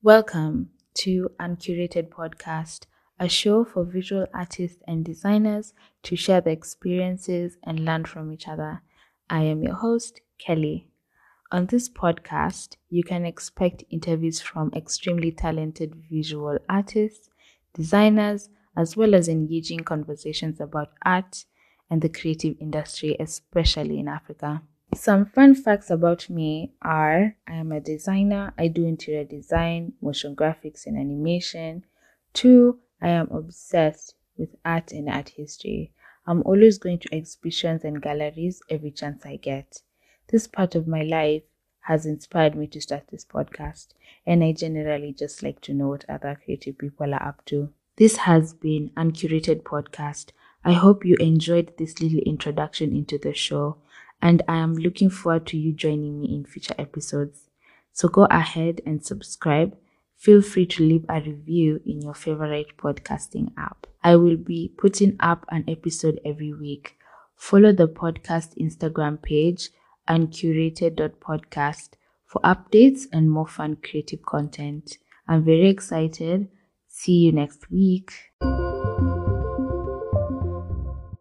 Welcome to Uncurated Podcast, a show for visual artists and designers to share their experiences and learn from each other. I am your host, Kelly. On this podcast, you can expect interviews from extremely talented visual artists, designers, as well as engaging conversations about art and the creative industry, especially in Africa. Some fun facts about me are I am a designer. I do interior design, motion graphics, and animation. 2, I am obsessed with art and art history. I'm always going to exhibitions and galleries every chance I get. This part of my life has inspired me to start this podcast, and I generally just like to know what other creative people are up to. This has been Uncurated Podcast. I hope you enjoyed this little introduction into the show, and I am looking forward to you joining me in future episodes. So go ahead and subscribe. Feel free to leave a review in your favorite podcasting app. I will be putting up an episode every week. Follow the podcast Instagram page, uncurated.podcast, for updates and more fun creative content. I'm very excited. See you next week.